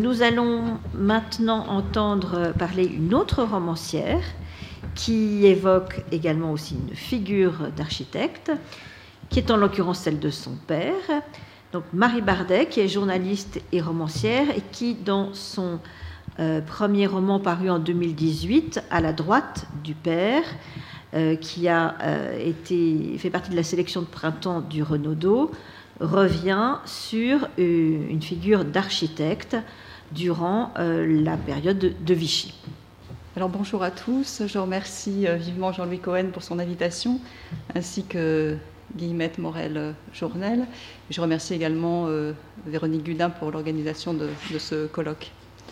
nous allons maintenant entendre parler une autre romancière qui évoque également aussi une figure d'architecte, qui est en l'occurrence celle de son père. Donc Marie Bardet, qui est journaliste et romancière, et qui, dans son premier roman paru en 2018, À la droite du père, qui a fait partie de la sélection de printemps du Renaudot, revient sur une figure d'architecte durant la période de Vichy. Alors bonjour à tous, je remercie vivement Jean-Louis Cohen pour son invitation, ainsi que Guillemette Morel-Journel. Je remercie également Véronique Gudin pour l'organisation de ce colloque.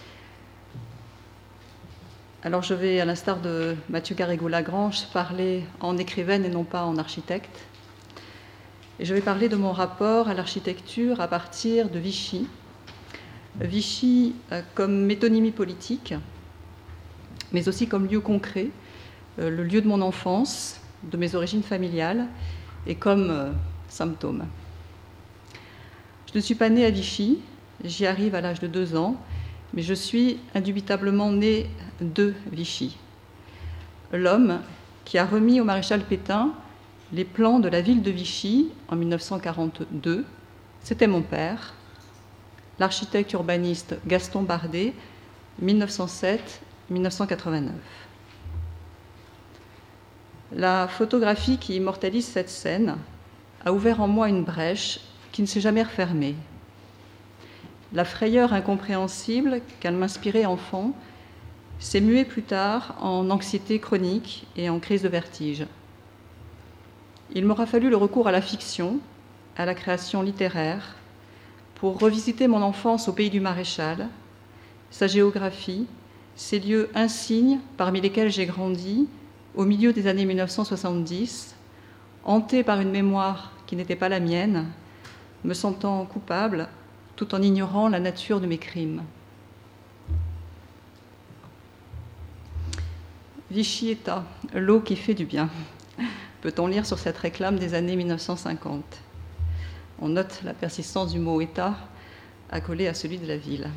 Alors je vais, à l'instar de Mathieu Garrigou-Lagrange, parler en écrivaine et non pas en architecte. Et je vais parler de mon rapport à l'architecture à partir de Vichy. Vichy comme métonymie politique, mais aussi comme lieu concret, le lieu de mon enfance, de mes origines familiales, et comme symptôme. Je ne suis pas née à Vichy, j'y arrive à l'âge de 2 ans, mais je suis indubitablement née de Vichy. L'homme qui a remis au maréchal Pétain les plans de la ville de Vichy en 1942, c'était mon père, l'architecte urbaniste Gaston Bardet, 1907-1989. La photographie qui immortalise cette scène a ouvert en moi une brèche qui ne s'est jamais refermée. La frayeur incompréhensible qu'elle m'inspirait enfant s'est muée plus tard en anxiété chronique et en crise de vertige. Il m'aura fallu le recours à la fiction, à la création littéraire, pour revisiter mon enfance au pays du Maréchal, sa géographie, ces lieux insignes parmi lesquels j'ai grandi au milieu des années 1970, hanté par une mémoire qui n'était pas la mienne, me sentant coupable tout en ignorant la nature de mes crimes. Vichy État, l'eau qui fait du bien, peut-on lire sur cette réclame des années 1950. On note la persistance du mot État accolé à celui de la ville.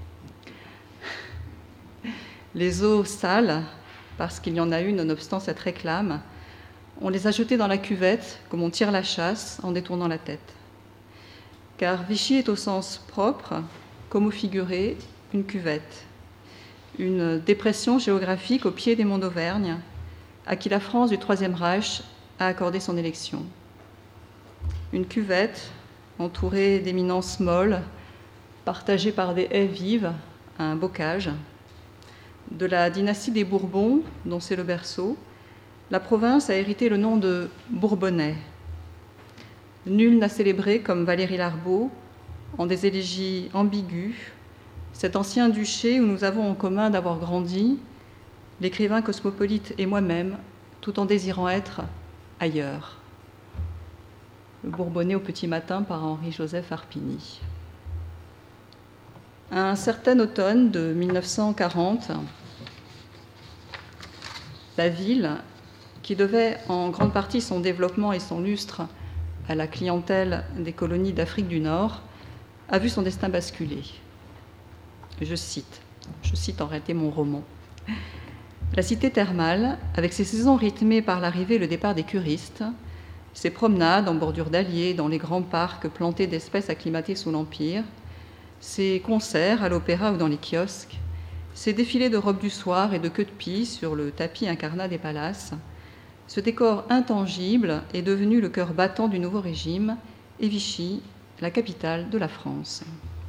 Les eaux sales, parce qu'il y en a eu nonobstant cette réclame, on les a jetées dans la cuvette comme on tire la chasse en détournant la tête. Car Vichy est au sens propre, comme au figuré, une cuvette, une dépression géographique au pied des monts d'Auvergne, à qui la France du Troisième Reich a accordé son élection. Une cuvette entourée d'éminences molles, partagée par des haies vives à un bocage. De la dynastie des Bourbons, dont c'est le berceau, la province a hérité le nom de Bourbonnais. Nul n'a célébré, comme Valérie Larbaud, en des élégies ambiguës, cet ancien duché où nous avons en commun d'avoir grandi, l'écrivain cosmopolite et moi-même, tout en désirant être ailleurs. Le Bourbonnais au petit matin par Henri-Joseph Harpigny. Un certain automne de 1940, la ville, qui devait en grande partie son développement et son lustre à la clientèle des colonies d'Afrique du Nord, a vu son destin basculer. Je cite en réalité mon roman. La cité thermale, avec ses saisons rythmées par l'arrivée et le départ des curistes, ses promenades en bordure d'Allier dans les grands parcs plantés d'espèces acclimatées sous l'Empire, ses concerts à l'opéra ou dans les kiosques, ses défilés de robes du soir et de queues de pie sur le tapis incarnat des palaces, ce décor intangible est devenu le cœur battant du nouveau régime et Vichy, la capitale de la France.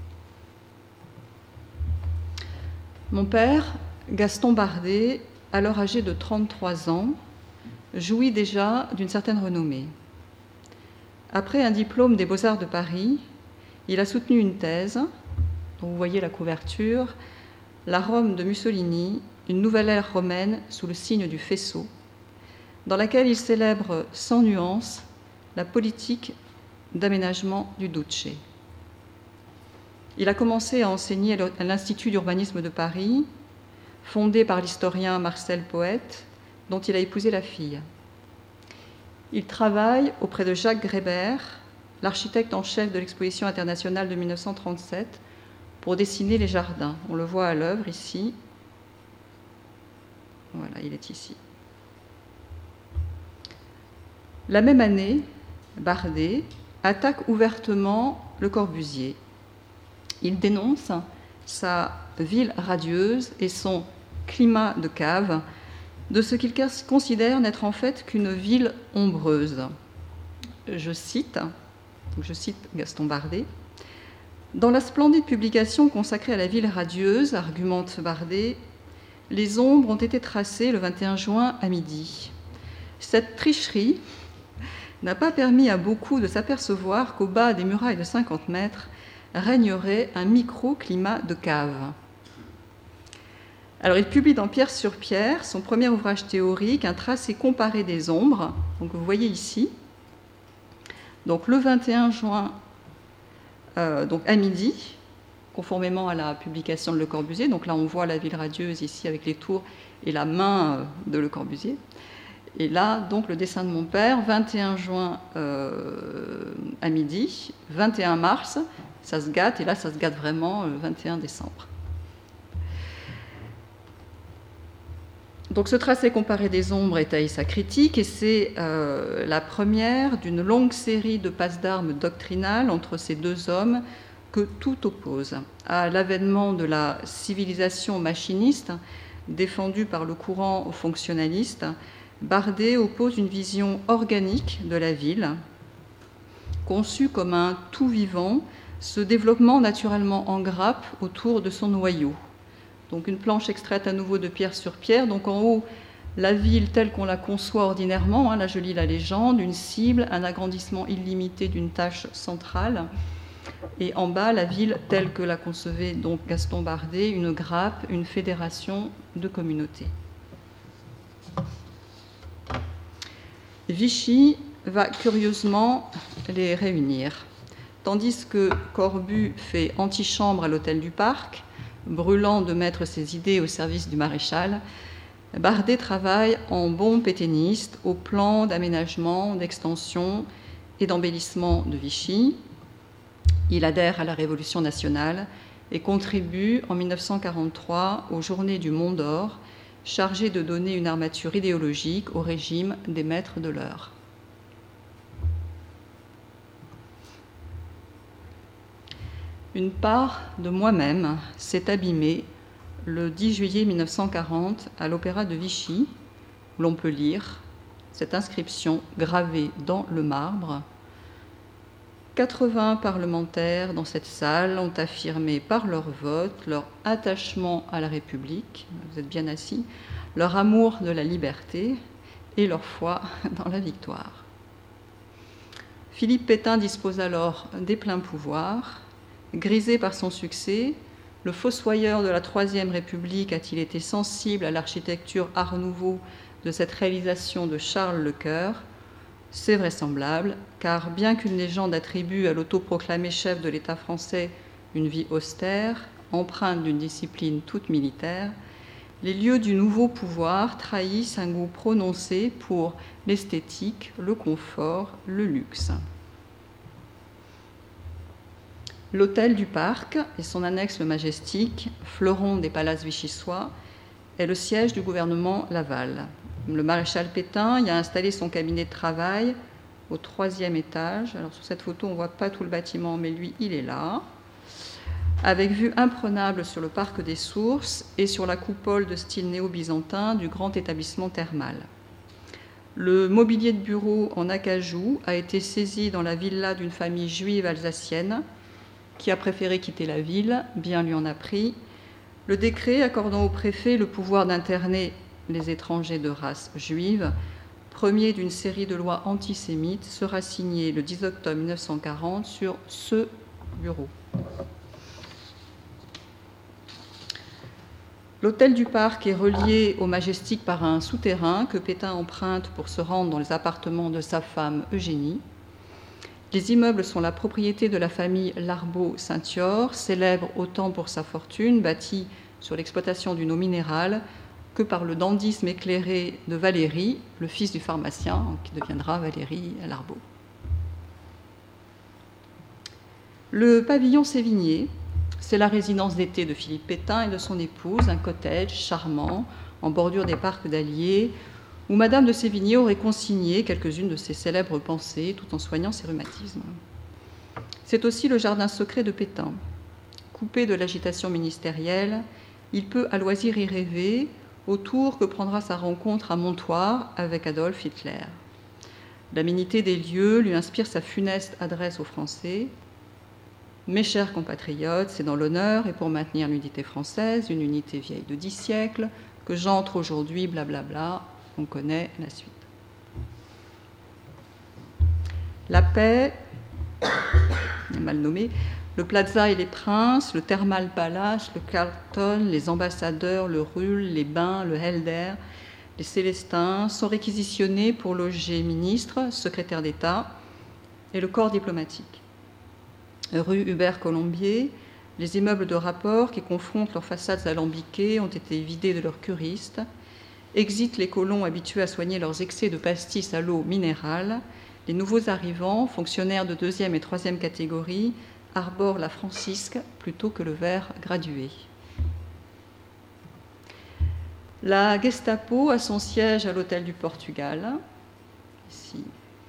Mon père, Gaston Bardet, alors âgé de 33 ans, jouit déjà d'une certaine renommée. Après un diplôme des Beaux-Arts de Paris, il a soutenu une thèse, dont vous voyez la couverture, La Rome de Mussolini, une nouvelle ère romaine sous le signe du faisceau, dans laquelle il célèbre sans nuance la politique d'aménagement du Duce. Il a commencé à enseigner à l'Institut d'urbanisme de Paris, fondé par l'historien Marcel Poët, dont il a épousé la fille. Il travaille auprès de Jacques Grébert, l'architecte en chef de l'exposition internationale de 1937, pour dessiner les jardins. On le voit à l'œuvre ici. Voilà, il est ici. La même année, Bardet attaque ouvertement Le Corbusier. Il dénonce sa ville radieuse et son climat de cave, de ce qu'il considère n'être en fait qu'une ville ombreuse. Je cite Gaston Bardet. Dans la splendide publication consacrée à la ville radieuse, argumente Bardet, les ombres ont été tracées le 21 juin à midi. Cette tricherie n'a pas permis à beaucoup de s'apercevoir qu'au bas des murailles de 50 mètres régnerait un microclimat de cave. Alors, il publie dans Pierre sur Pierre son premier ouvrage théorique, un tracé comparé des ombres. Donc, vous voyez ici. Donc, le 21 juin, donc à midi, conformément à la publication de Le Corbusier. Donc là, on voit la ville radieuse ici avec les tours et la main de Le Corbusier. Et là, donc, le dessin de mon père, 21 juin à midi, 21 mars, ça se gâte, et là, ça se gâte vraiment le 21 décembre. Donc, ce tracé comparé des ombres étaye sa critique, et c'est la première d'une longue série de passes d'armes doctrinales entre ces deux hommes que tout oppose. À l'avènement de la civilisation machiniste, défendue par le courant fonctionnaliste, Bardet oppose une vision organique de la ville, conçue comme un tout vivant, se développant naturellement en grappe autour de son noyau. Donc une planche extraite à nouveau de Pierre sur Pierre. Donc en haut, la ville telle qu'on la conçoit ordinairement, là je lis la légende, une cible, un agrandissement illimité d'une tâche centrale. Et en bas, la ville telle que la concevait donc Gaston Bardet, une grappe, une fédération de communautés. Vichy va curieusement les réunir. Tandis que Corbu fait antichambre à l'hôtel du Parc, brûlant de mettre ses idées au service du maréchal, Bardet travaille en bon pétainiste au plan d'aménagement, d'extension et d'embellissement de Vichy. Il adhère à la Révolution nationale et contribue en 1943 aux Journées du Mont d'Or, chargé de donner une armature idéologique au régime des maîtres de l'heure. Une part de moi-même s'est abîmée le 10 juillet 1940 à l'Opéra de Vichy, où l'on peut lire cette inscription gravée dans le marbre. 80 parlementaires dans cette salle ont affirmé par leur vote leur attachement à la République, vous êtes bien assis, leur amour de la liberté et leur foi dans la victoire. Philippe Pétain dispose alors des pleins pouvoirs. Grisé par son succès, le fossoyeur de la Troisième République a-t-il été sensible à l'architecture Art Nouveau de cette réalisation de Charles Lecœur? C'est vraisemblable, car bien qu'une légende attribue à l'autoproclamé chef de l'État français une vie austère, empreinte d'une discipline toute militaire, les lieux du nouveau pouvoir trahissent un goût prononcé pour l'esthétique, le confort, le luxe. L'hôtel du Parc et son annexe le Majestic, fleuron des palaces vichysois, est le siège du gouvernement Laval. Le maréchal Pétain y a installé son cabinet de travail au 3e étage. Alors sur cette photo, on ne voit pas tout le bâtiment, mais lui, il est là, avec vue imprenable sur le parc des Sources et sur la coupole de style néo-byzantin du grand établissement thermal. Le mobilier de bureau en acajou a été saisi dans la villa d'une famille juive alsacienne qui a préféré quitter la ville, bien lui en a pris. Le décret accordant au préfet le pouvoir d'interner les étrangers de race juive, premier d'une série de lois antisémites, sera signé le 10 octobre 1940 sur ce bureau. L'hôtel du Parc est relié au Majestic par un souterrain que Pétain emprunte pour se rendre dans les appartements de sa femme Eugénie. Les immeubles sont la propriété de la famille Larbaud-Saint-Thior, célèbre autant pour sa fortune, bâtie sur l'exploitation d'une eau minérale, que par le dandysme éclairé de Valéry, le fils du pharmacien, qui deviendra Valéry Larbaud. Le pavillon Sévigné C'est la résidence d'été de Philippe Pétain et de son épouse, un cottage charmant en bordure des parcs d'Allier, où Madame de Sévigné aurait consigné quelques-unes de ses célèbres pensées tout en soignant ses rhumatismes. C'est aussi le jardin secret de Pétain. Coupé de l'agitation ministérielle, il peut à loisir y rêver au tour que prendra sa rencontre à Montoire avec Adolf Hitler. L'aménité des lieux lui inspire sa funeste adresse aux Français. Mes chers compatriotes, c'est dans l'honneur et pour maintenir l'unité française, une unité vieille de 10 siècles, que j'entre aujourd'hui, blablabla, on connaît la suite. La paix, mal nommé, le Plaza et les Princes, le Thermal Palace, le Carlton, les ambassadeurs, le Ruhl, les Bains, le Helder, les Célestins sont réquisitionnés pour loger ministres, secrétaires d'État et le corps diplomatique. Rue Hubert-Colombier, les immeubles de rapport qui confrontent leurs façades alambiquées ont été vidés de leurs curistes. Exit les colons habitués à soigner leurs excès de pastis à l'eau minérale. Les nouveaux arrivants, fonctionnaires de 2e et 3e catégorie, arborent la francisque plutôt que le verre gradué. La Gestapo a son siège à l'Hôtel du Portugal, ici.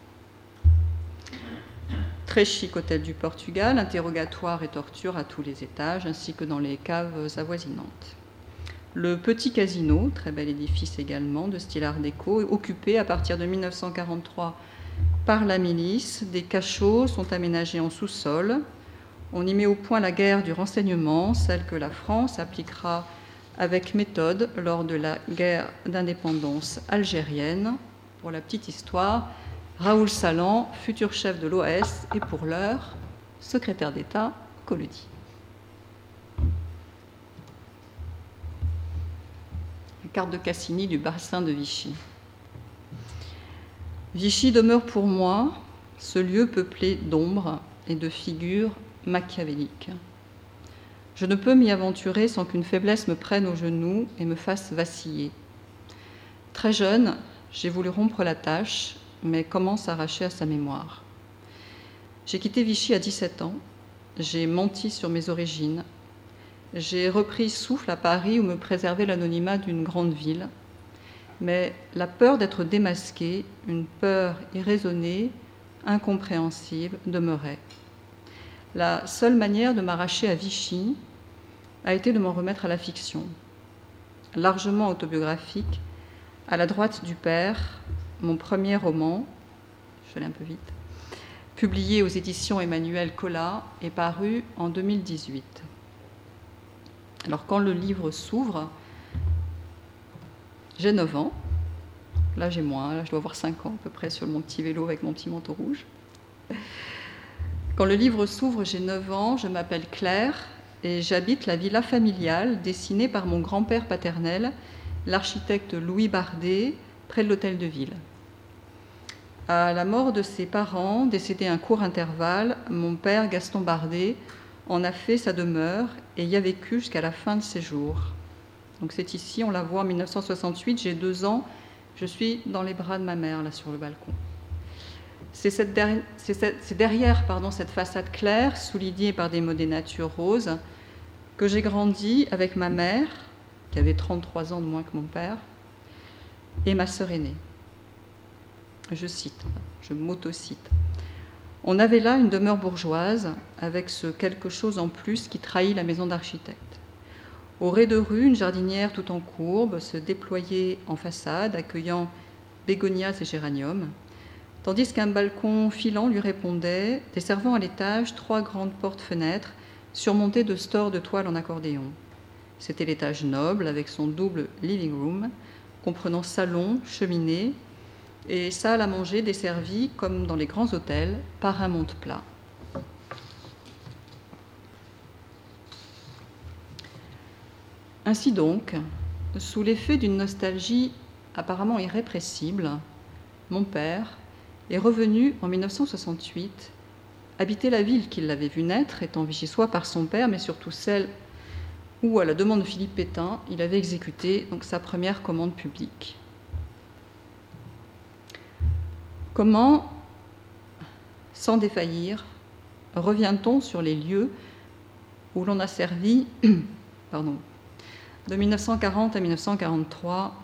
Très chic hôtel du Portugal, interrogatoire et torture à tous les étages, ainsi que dans les caves avoisinantes. Le petit casino, très bel édifice également, de style art déco, est occupé à partir de 1943 par la milice. Des cachots sont aménagés en sous-sol. On y met au point la guerre du renseignement, celle que la France appliquera avec méthode lors de la guerre d'indépendance algérienne. Pour la petite histoire, Raoul Salan, futur chef de l'OAS, et pour l'heure, secrétaire d'État, Collodi. La carte de Cassini du bassin de Vichy. Vichy demeure pour moi ce lieu peuplé d'ombres et de figures machiavéliques. Je ne peux m'y aventurer sans qu'une faiblesse me prenne aux genoux et me fasse vaciller. Très jeune, j'ai voulu rompre la tâche, mais comment s'arracher à sa mémoire? J'ai quitté Vichy à 17 ans, j'ai menti sur mes origines, j'ai repris souffle à Paris où me préservait l'anonymat d'une grande ville, mais la peur d'être démasquée, une peur irraisonnée, incompréhensible, demeurait. La seule manière de m'arracher à Vichy a été de m'en remettre à la fiction, largement autobiographique, à la droite du père, mon premier roman, je vais aller un peu vite, publié aux éditions Emmanuel Collat et paru en 2018. Alors quand le livre s'ouvre, j'ai 9 ans, là j'ai moins, là je dois avoir 5 ans à peu près sur mon petit vélo avec mon petit manteau rouge. Quand le livre s'ouvre, j'ai 9 ans, je m'appelle Claire et j'habite la villa familiale dessinée par mon grand-père paternel, l'architecte Louis Bardet, près de l'hôtel de ville. À la mort de ses parents, décédés à un court intervalle, mon père, Gaston Bardet, en a fait sa demeure et y a vécu jusqu'à la fin de ses jours. Donc c'est ici, on la voit en 1968, j'ai 2 ans, je suis dans les bras de ma mère, là, sur le balcon. C'est derrière cette façade claire, soulignée par des mots des natures roses, que j'ai grandi avec ma mère, qui avait 33 ans de moins que mon père, et ma sœur aînée. Je cite, je m'auto-cite. On avait là une demeure bourgeoise, avec ce quelque chose en plus qui trahit la maison d'architecte. Au rez-de-rue, une jardinière tout en courbe se déployait en façade, accueillant bégonias et géraniums, tandis qu'un balcon filant lui répondait, desservant à l'étage 3 grandes portes-fenêtres surmontées de stores de toile en accordéon. C'était l'étage noble, avec son double living room, comprenant salon, cheminée, et salle à manger desservie, comme dans les grands hôtels, par un monte-plat. Ainsi donc, sous l'effet d'une nostalgie apparemment irrépressible, mon père est revenu en 1968 habiter la ville qu'il l'avait vue naître, étant vichysois par son père, mais surtout celle où, à la demande de Philippe Pétain, il avait exécuté donc sa première commande publique. Comment, sans défaillir, revient-on sur les lieux où l'on a servi, de 1940 à 1943,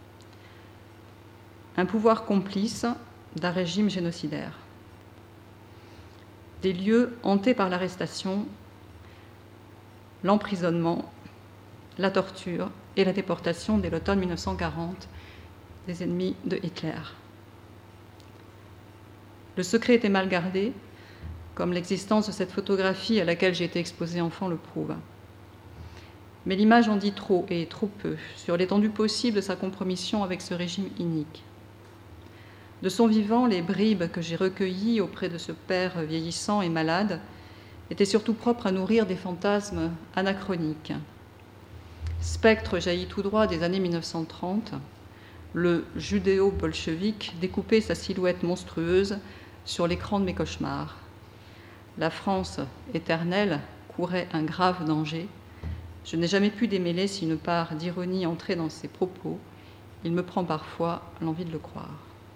un pouvoir complice d'un régime génocidaire. Des lieux hantés par l'arrestation, l'emprisonnement, la torture et la déportation dès l'automne 1940 des ennemis de Hitler. Le secret était mal gardé, comme l'existence de cette photographie à laquelle j'ai été exposée enfant le prouve. Mais l'image en dit trop et trop peu sur l'étendue possible de sa compromission avec ce régime inique. De son vivant, les bribes que j'ai recueillies auprès de ce père vieillissant et malade étaient surtout propres à nourrir des fantasmes anachroniques. Spectre jailli tout droit des années 1930, le judéo-bolchevique découpait sa silhouette monstrueuse sur l'écran de mes cauchemars. La France éternelle courait un grave danger. Je n'ai jamais pu démêler si une part d'ironie entrait dans ses propos. Il me prend parfois l'envie de le croire.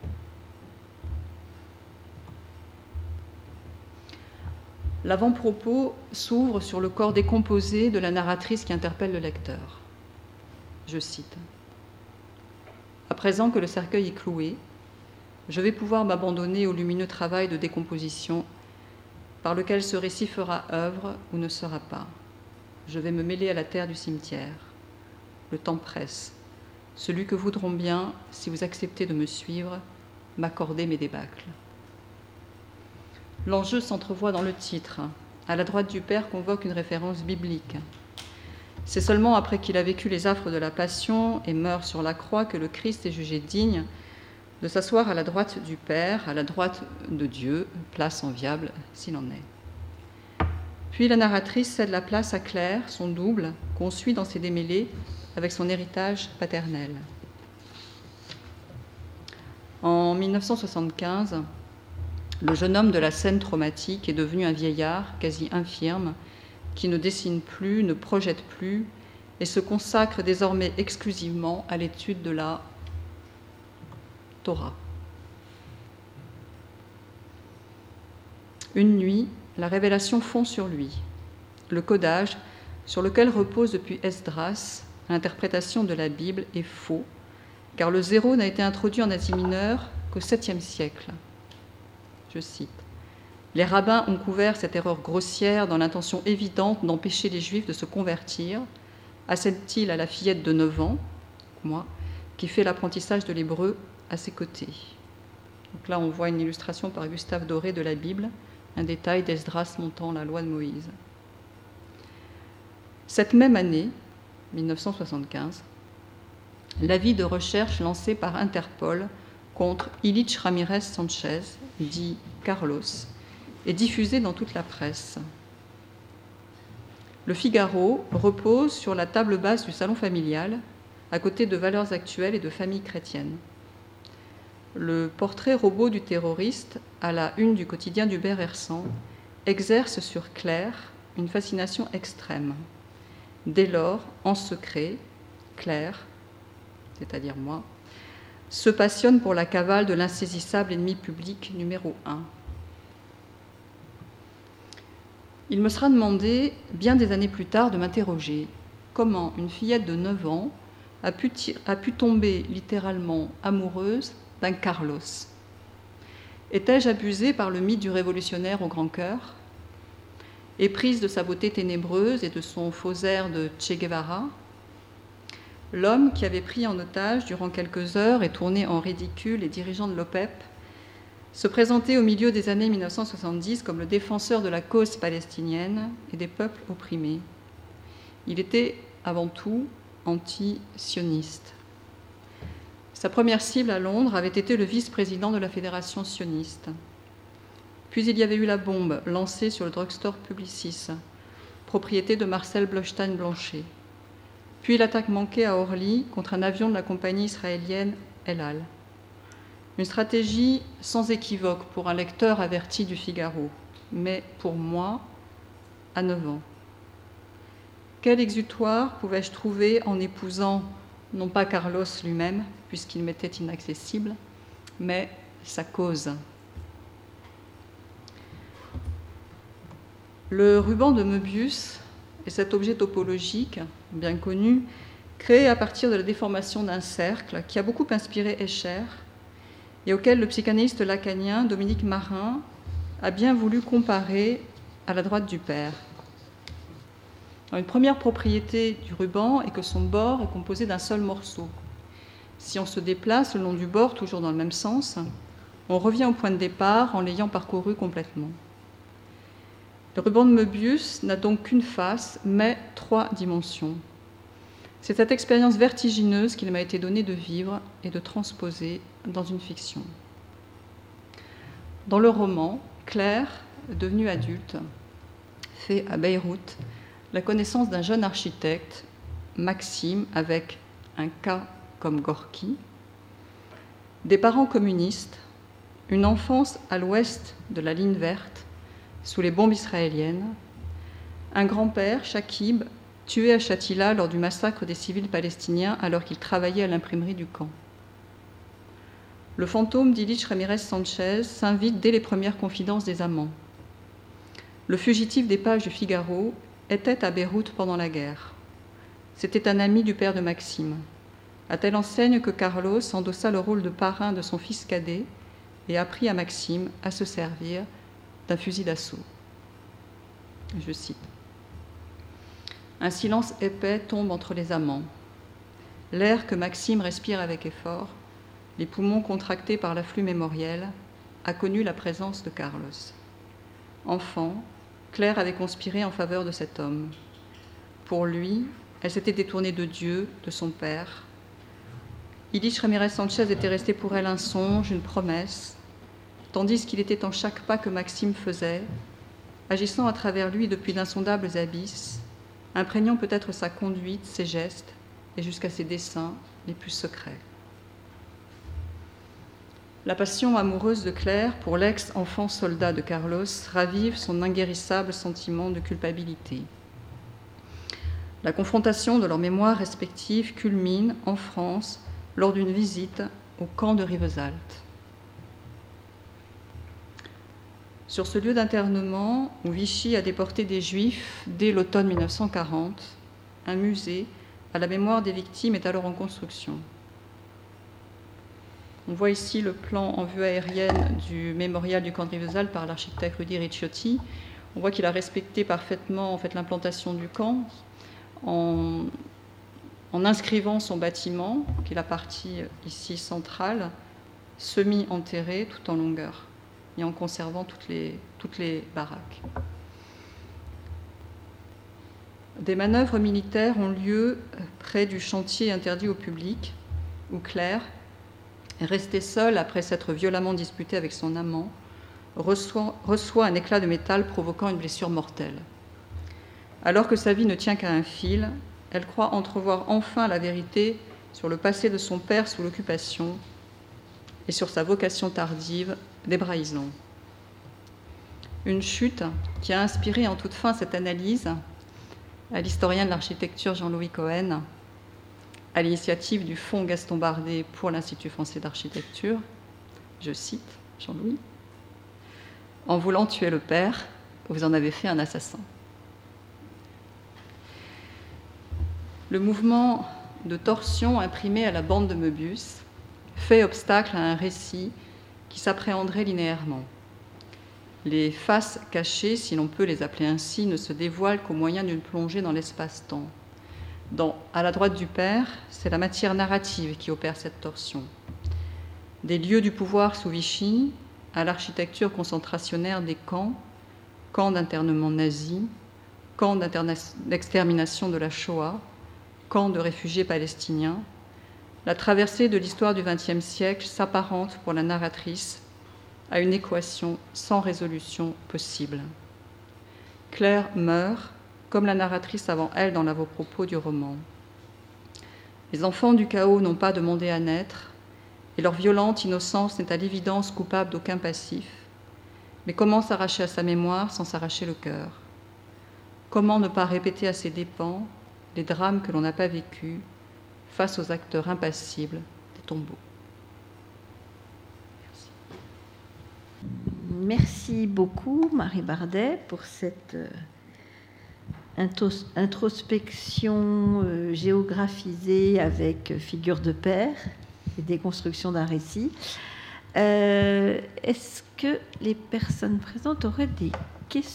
L'avant-propos s'ouvre sur le corps décomposé de la narratrice qui interpelle le lecteur. Je cite. « À présent que le cercueil est cloué, je vais pouvoir m'abandonner au lumineux travail de décomposition par lequel ce récit fera œuvre ou ne sera pas. Je vais me mêler à la terre du cimetière. Le temps presse. Celui que voudront bien, si vous acceptez de me suivre, m'accorder mes débâcles. » L'enjeu s'entrevoit dans le titre. À la droite du Père convoque une référence biblique. C'est seulement après qu'il a vécu les affres de la Passion et meurt sur la croix que le Christ est jugé digne de s'asseoir à la droite du Père, à la droite de Dieu, place enviable s'il en est. Puis la narratrice cède la place à Claire, son double, qu'on suit dans ses démêlés avec son héritage paternel. En 1975, le jeune homme de la scène traumatique est devenu un vieillard quasi infirme qui ne dessine plus, ne projette plus et se consacre désormais exclusivement à l'étude de la Torah. Une nuit, la révélation fond sur lui. Le codage sur lequel repose depuis Esdras l'interprétation de la Bible est faux, car le zéro n'a été introduit en Asie mineure qu'au 7e siècle. Je cite. « Les rabbins ont couvert cette erreur grossière dans l'intention évidente d'empêcher les Juifs de se convertir, assène-t-il à la fillette de 9 ans, moi, qui fait l'apprentissage de l'hébreu à ses côtés. » Donc là, on voit une illustration par Gustave Doré de la Bible, un détail d'Esdras montant la loi de Moïse. Cette même année, 1975, l'avis de recherche lancé par Interpol contre Illich Ramirez Sanchez, dit Carlos, est diffusé dans toute la presse. Le Figaro repose sur la table basse du salon familial, à côté de valeurs actuelles et de familles chrétiennes. Le portrait robot du terroriste, à la une du quotidien d'Hubert Hersant, exerce sur Claire une fascination extrême. Dès lors, en secret, Claire, c'est-à-dire moi, se passionne pour la cavale de l'insaisissable ennemi public numéro 1. Il me sera demandé, bien des années plus tard, de m'interroger comment une fillette de 9 ans a pu tomber littéralement amoureuse d'un Carlos. Étais-je abusée par le mythe du révolutionnaire au grand cœur, éprise de sa beauté ténébreuse et de son faux air de Che Guevara, l'homme qui avait pris en otage durant quelques heures et tourné en ridicule les dirigeants de l'OPEP, se présentait au milieu des années 1970 comme le défenseur de la cause palestinienne et des peuples opprimés. Il était avant tout anti-sioniste. Sa première cible à Londres avait été le vice-président de la Fédération sioniste. Puis il y avait eu la bombe lancée sur le drugstore Publicis, propriété de Marcel Blochstein-Blanchet. Puis l'attaque manquée à Orly contre un avion de la compagnie israélienne El Al. Une stratégie sans équivoque pour un lecteur averti du Figaro, mais pour moi, à 9 ans. Quel exutoire pouvais-je trouver en épousant, non pas Carlos lui-même, puisqu'il m'était inaccessible, mais sa cause. Le ruban de Möbius est cet objet topologique, bien connu, créé à partir de la déformation d'un cercle qui a beaucoup inspiré Escher et auquel le psychanalyste lacanien Dominique Marin a bien voulu comparer à la droite du père. Alors, une première propriété du ruban est que son bord est composé d'un seul morceau. Si on se déplace le long du bord, toujours dans le même sens, on revient au point de départ en l'ayant parcouru complètement. Le ruban de Möbius n'a donc qu'une face, mais 3 dimensions. C'est cette expérience vertigineuse qu'il m'a été donné de vivre et de transposer dans une fiction. Dans le roman, Claire, devenue adulte, fait à Beyrouth la connaissance d'un jeune architecte, Maxime, avec un K comme Gorky, des parents communistes, une enfance à l'ouest de la ligne verte, sous les bombes israéliennes, un grand-père, Shakib, tué à Shatila lors du massacre des civils palestiniens alors qu'il travaillait à l'imprimerie du camp. Le fantôme d'Illich Ramirez Sanchez s'invite dès les premières confidences des amants. Le fugitif des pages du Figaro était à Beyrouth pendant la guerre. C'était un ami du père de Maxime, à telle enseigne que Carlos endossa le rôle de parrain de son fils cadet et apprit à Maxime à se servir d'un fusil d'assaut. Je cite. Un silence épais tombe entre les amants. L'air que Maxime respire avec effort, les poumons contractés par l'afflux mémoriel, a connu la présence de Carlos. Enfant, Claire avait conspiré en faveur de cet homme. Pour lui, elle s'était détournée de Dieu, de son père. Illich Ramirez Sanchez était resté pour elle un songe, une promesse, tandis qu'il était en chaque pas que Maxime faisait, agissant à travers lui depuis d'insondables abysses, imprégnant peut-être sa conduite, ses gestes et jusqu'à ses desseins les plus secrets. La passion amoureuse de Claire pour l'ex-enfant soldat de Carlos ravive son inguérissable sentiment de culpabilité. La confrontation de leurs mémoires respectives culmine en France lors d'une visite au camp de Rivesaltes. Sur ce lieu d'internement où Vichy a déporté des Juifs dès l'automne 1940, un musée à la mémoire des victimes est alors en construction. On voit ici le plan en vue aérienne du mémorial du camp de Rivesaltes par l'architecte Rudy Ricciotti. On voit qu'il a respecté parfaitement l'implantation du camp en inscrivant son bâtiment, qui est la partie ici centrale, semi-enterrée tout en longueur, et en conservant toutes les baraques. Des manœuvres militaires ont lieu près du chantier interdit au public, où Claire, restée seule après s'être violemment disputée avec son amant, reçoit un éclat de métal provoquant une blessure mortelle. Alors que sa vie ne tient qu'à un fil, elle croit entrevoir enfin la vérité sur le passé de son père sous l'occupation et sur sa vocation tardive d'hébraïsant. Une chute qui a inspiré en toute fin cette analyse à l'historien de l'architecture Jean-Louis Cohen, à l'initiative du Fonds Gaston Bardet pour l'Institut français d'architecture. Je cite Jean-Louis. « En voulant tuer le père, vous en avez fait un assassin. » Le mouvement de torsion imprimé à la bande de Möbius fait obstacle à un récit qui s'appréhenderait linéairement. Les faces cachées, si l'on peut les appeler ainsi, ne se dévoilent qu'au moyen d'une plongée dans l'espace-temps. À la droite du père, c'est la matière narrative qui opère cette torsion. Des lieux du pouvoir sous Vichy à l'architecture concentrationnaire des camps, camps d'internement nazis, camps d'extermination de la Shoah, camps de réfugiés palestiniens, la traversée de l'histoire du XXe siècle s'apparente pour la narratrice à une équation sans résolution possible. Claire meurt, comme la narratrice avant elle dans l'avant-propos du roman. Les enfants du chaos n'ont pas demandé à naître, et leur violente innocence n'est à l'évidence coupable d'aucun passif. Mais comment s'arracher à sa mémoire sans s'arracher le cœur? Comment ne pas répéter à ses dépens les drames que l'on n'a pas vécus face aux acteurs impassibles des tombeaux? Merci beaucoup, Marie Bardet, pour cette introspection géographisée avec figure de père et déconstruction d'un récit. Est-ce que les personnes présentes auraient des questions ?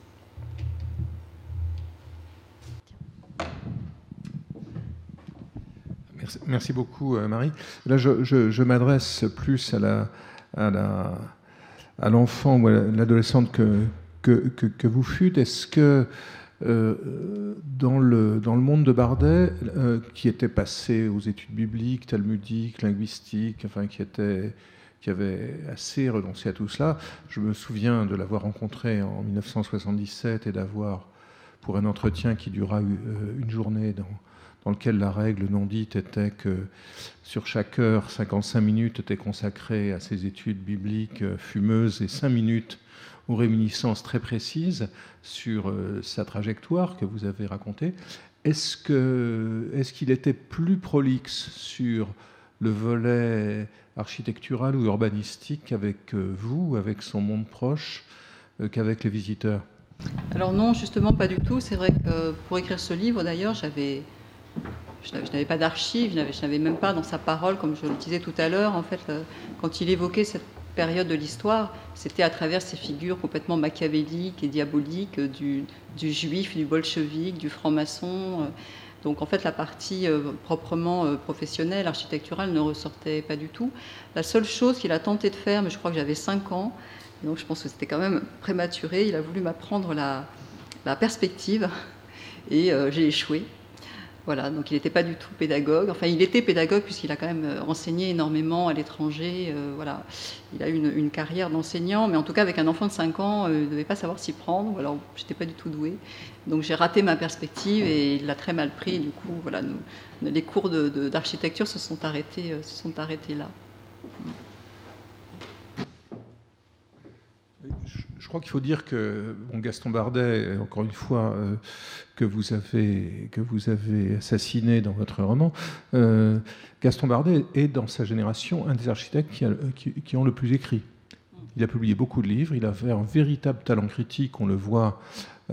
Merci beaucoup, Marie. Là, je m'adresse plus à l'enfant ou à l'adolescente que vous fûtes. Est-ce que dans le monde de Bardet, qui était passé aux études bibliques, talmudiques, linguistiques, enfin qui avait assez renoncé à tout cela, je me souviens de l'avoir rencontré en 1977 et d'avoir, pour un entretien qui dura une journée dans lequel la règle non dite était que sur chaque heure, 55 minutes étaient consacrées à ces études bibliques fumeuses et 5 minutes aux réminiscences très précises sur sa trajectoire que vous avez racontée. Est-ce qu'il était plus prolixe sur le volet architectural ou urbanistique qu'avec vous, avec son monde proche, qu'avec les visiteurs ? Alors non, justement pas du tout. C'est vrai que pour écrire ce livre, d'ailleurs, je n'avais pas d'archives, je n'avais même pas dans sa parole, comme je le disais tout à l'heure, en fait, quand il évoquait cette période de l'histoire, c'était à travers ces figures complètement machiavéliques et diaboliques du juif, du bolchevique, du franc-maçon. Donc en fait, la partie proprement professionnelle, architecturale, ne ressortait pas du tout. La seule chose qu'il a tenté de faire, mais je crois que j'avais 5 ans, donc je pense que c'était quand même prématuré, il a voulu m'apprendre la perspective et j'ai échoué. Voilà, donc il n'était pas du tout pédagogue. Enfin, il était pédagogue puisqu'il a quand même enseigné énormément à l'étranger. Voilà, il a eu une carrière d'enseignant, mais en tout cas, avec un enfant de 5 ans, il ne devait pas savoir s'y prendre. Alors, je n'étais pas du tout douée. Donc, j'ai raté ma perspective et il l'a très mal pris. Et du coup, voilà, les cours d'architecture se sont arrêtés là. Je crois qu'il faut dire que Gaston Bardet, encore une fois, que vous avez assassiné dans votre roman, Gaston Bardet est, dans sa génération, un des architectes qui ont le plus écrit. Il a publié beaucoup de livres, il avait un véritable talent critique, on le voit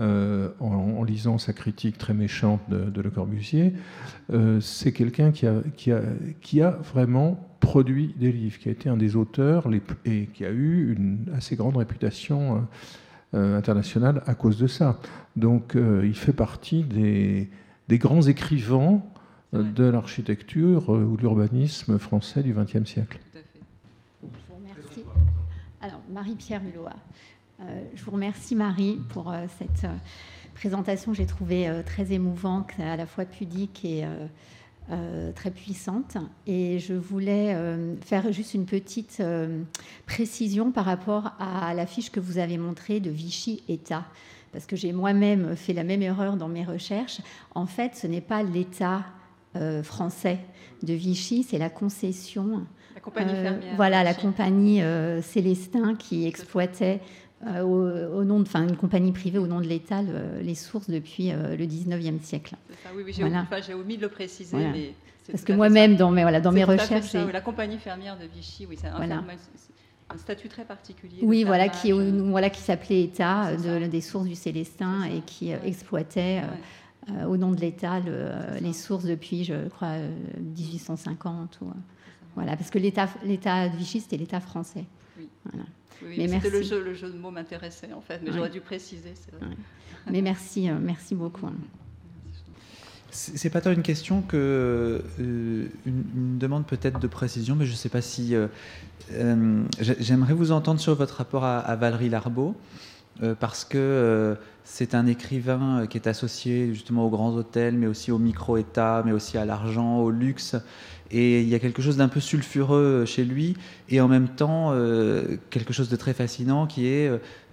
en lisant sa critique très méchante de Le Corbusier. C'est quelqu'un qui a vraiment produit des livres, qui a été un des auteurs et qui a eu une assez grande réputation internationale à cause de ça. Donc il fait partie des grands écrivains de l'architecture ou de l'urbanisme français du XXe siècle. Tout à fait. Je vous remercie. Alors, Marie-Pierre Mulhoa. Je vous remercie, Marie, pour cette présentation que j'ai trouvée très émouvante, à la fois pudique et très puissante. Et je voulais faire juste une petite précision par rapport à l'affiche que vous avez montrée de Vichy-État. Parce que j'ai moi-même fait la même erreur dans mes recherches. En fait, ce n'est pas l'État français de Vichy, c'est la concession. La compagnie fermière. Voilà, la compagnie Célestin qui exploitait au nom de, une compagnie privée au nom de l'État les sources depuis le 19e siècle. Ça, oui, voilà. J'ai omis de le préciser. Voilà. Mais parce que moi-même, dans mes recherches... Ça, la compagnie fermière de Vichy, oui, c'est un statut très particulier. Oui, voilà, qui s'appelait État, des sources du Célestin, et qui exploitait... au nom de l'État, les sources depuis, je crois, 1850. Voilà, parce que l'État de Vichy, c'était l'État français. Oui. Voilà. Oui, mais merci. Le jeu de mots m'intéressait, en fait, mais j'aurais dû préciser, c'est vrai. Mais merci beaucoup. C'est pas tant une question que une demande peut-être de précision, mais je ne sais pas si... j'aimerais vous entendre sur votre rapport à Valéry Larbaud, parce que c'est un écrivain qui est associé justement aux grands hôtels, mais aussi au micro-État, mais aussi à l'argent, au luxe. Et il y a quelque chose d'un peu sulfureux chez lui, et en même temps quelque chose de très fascinant qui est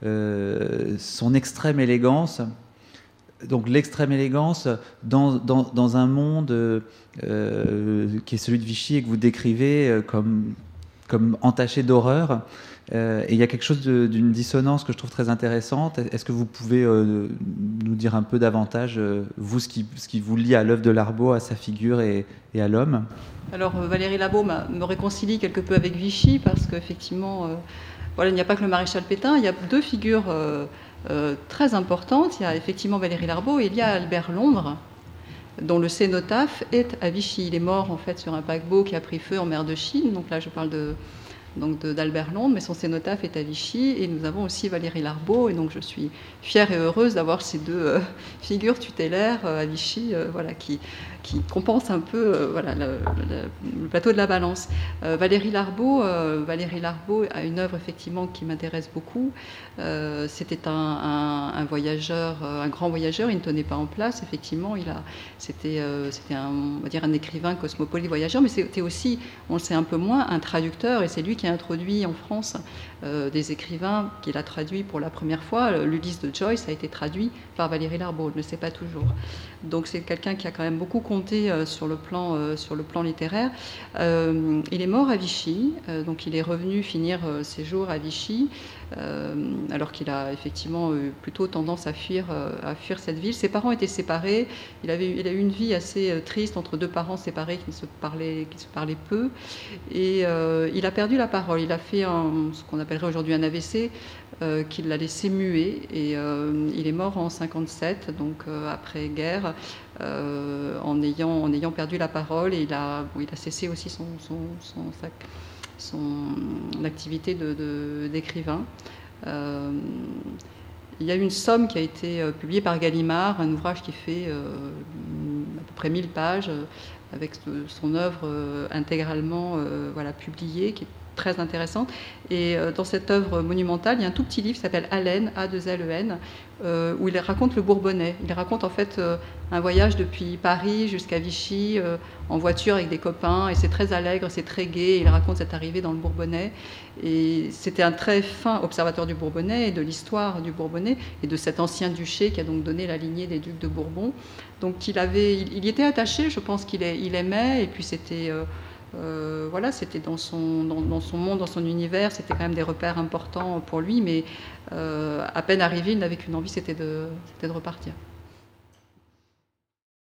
son extrême élégance. Donc l'extrême élégance dans un monde qui est celui de Vichy et que vous décrivez comme entaché d'horreur. Et il y a quelque chose d'une dissonance que je trouve très intéressante. Est-ce que vous pouvez nous dire un peu davantage, vous, ce qui vous lie à l'œuvre de Larbaud, à sa figure et à l'homme ? Alors Valéry Larbaud me réconcilie quelque peu avec Vichy, parce qu'effectivement, il n'y a pas que le maréchal Pétain, il y a deux figures très importantes. Il y a effectivement Valéry Larbaud et il y a Albert Londres, dont le cénotaphe est à Vichy. Il est mort en fait sur un paquebot qui a pris feu en mer de Chine. Donc là, je parle d'Albert Londres, mais son cénotaphe est à Vichy. Et nous avons aussi Valéry Larbaud. Et donc je suis fière et heureuse d'avoir ces deux figures tutélaires à Vichy, voilà, qui compensent un peu le plateau de la balance. Valéry Larbaud a une œuvre effectivement qui m'intéresse beaucoup. C'était un voyageur, un grand voyageur. Il ne tenait pas en place, effectivement. C'était on va dire un écrivain cosmopolite voyageur, mais c'était aussi, on le sait un peu moins, un traducteur. Et c'est lui qui a introduit en France des écrivains qu'il a traduits pour la première fois. L'Ulysse de Joyce a été traduit par Valéry Larbaud, je ne le sais pas toujours. Donc c'est quelqu'un qui a quand même beaucoup compté sur le plan littéraire. Il est mort à Vichy, donc il est revenu finir ses jours à Vichy, alors qu'il a effectivement plutôt tendance à fuir cette ville. Ses parents étaient séparés. Il a eu une vie assez triste entre deux parents séparés qui se parlaient peu. Et il a perdu la parole. Il a fait ce qu'on appellerait aujourd'hui un AVC, qui l'a laissé muet. Et il est mort en 1957, donc après-guerre, en ayant perdu la parole. Et il a cessé aussi son activité d'écrivain. Il y a une somme qui a été publiée par Gallimard, un ouvrage qui fait à peu près 1000 pages, avec son œuvre intégralement publiée, qui est très intéressante. Et dans cette œuvre monumentale, il y a un tout petit livre qui s'appelle Haleine, A2LEN, où il raconte le Bourbonnais. Il raconte en fait un voyage depuis Paris jusqu'à Vichy en voiture avec des copains, et c'est très allègre, c'est très gai. Il raconte cette arrivée dans le Bourbonnais. Et c'était un très fin observateur du Bourbonnais et de l'histoire du Bourbonnais et de cet ancien duché qui a donc donné la lignée des ducs de Bourbon. Donc il y était attaché, je pense qu'il aimait, et puis c'était c'était dans son monde, dans son univers, c'était quand même des repères importants pour lui, mais à peine arrivé, il n'avait qu'une envie, c'était de repartir.